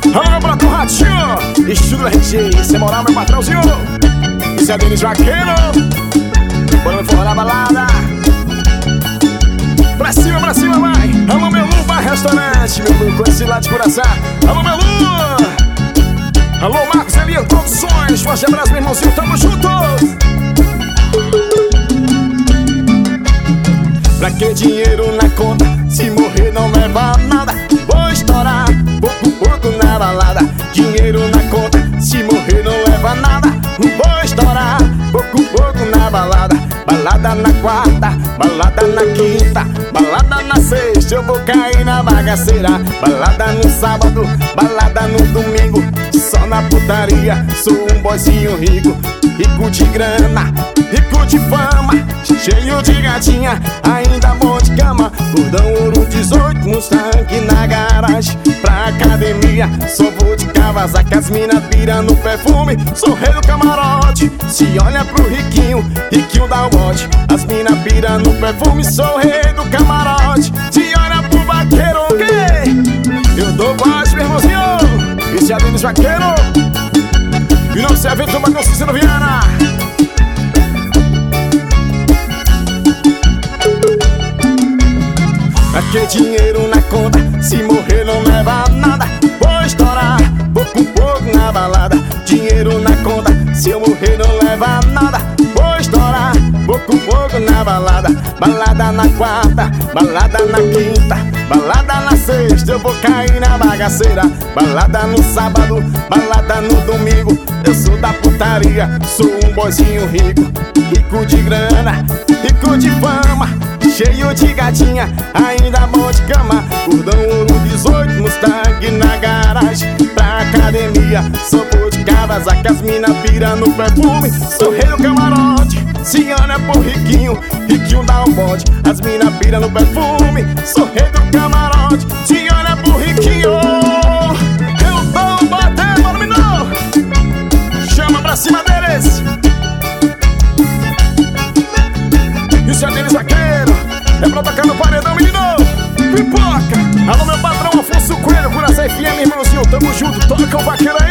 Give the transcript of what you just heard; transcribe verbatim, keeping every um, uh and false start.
Alô, meu patrão Ratinho, estilo R J, sem moral, meu patrãozinho. Isso é Denis Vaqueiro, bora fora da balada. Pra cima, pra cima, vai. Alô, meu Lu, bar restaurante, meu Lu, conheci lá de Curaçá. Alô, meu Lu. Alô, Marcos Elias Produções, forte abraço, meu irmãozinho, tamo juntos. Pra que dinheiro na conta, se morrer não leva nada? Vou estourar, pouco pouco na balada. Dinheiro na conta, se morrer não leva nada. Vou estourar, pouco pouco na balada. Balada na quarta, balada na quinta, balada na sexta, eu vou cair na bagaceira. Balada no sábado, balada no domingo, só na putaria. Sou um boyzinho rico, rico de grana, rico de fama, cheio de gatinha, ainda bom de cama. Cordão ouro dezoito, Mustang na garagem. Pra academia, só vou de Kawasaki. As mina pira no perfume, sou rei do camarote. Se olha pro riquinho, riquinho dá o bote. As mina pira no perfume, sou rei do camarote. Se olha pro vaqueiro, o quê? Eu dou baixo, meu irmãozinho. Esse é Denis Vaqueiro. E não se aventa uma consciência no Viana. Pra que dinheiro na conta, se morrer não leva nada? Vou estourar, pouco pouco na balada. Dinheiro na conta, se eu morrer não leva nada. Vou estourar, pouco pouco na balada. Balada na quarta, balada na quinta, balada na sexta, eu vou cair na bagaceira. Balada no sábado, balada no domingo, eu sou da putaria. Sou um boyzinho rico, rico de grana, rico de fama, cheio de gatinha, ainda bom de cama. Cordão ouro dezoito, Mustang na garagem. Pra academia, só vou de Kawasaki. As mina pira no perfume, sou rei do camarote. Se olha pro riquinho, riquinho dá um bote. As mina pira no perfume, sou rei do camarote. Se olha pro riquinho, eu tô batendo no menor. Chama pra cima deles. Isso é Denis Vaqueiro, é pra tocar no paredão, menino. Pipoca. Alô, meu patrão Afonso Coelho, Curaçá F M, irmãozinho, tamo junto, toca o vaqueiro aí.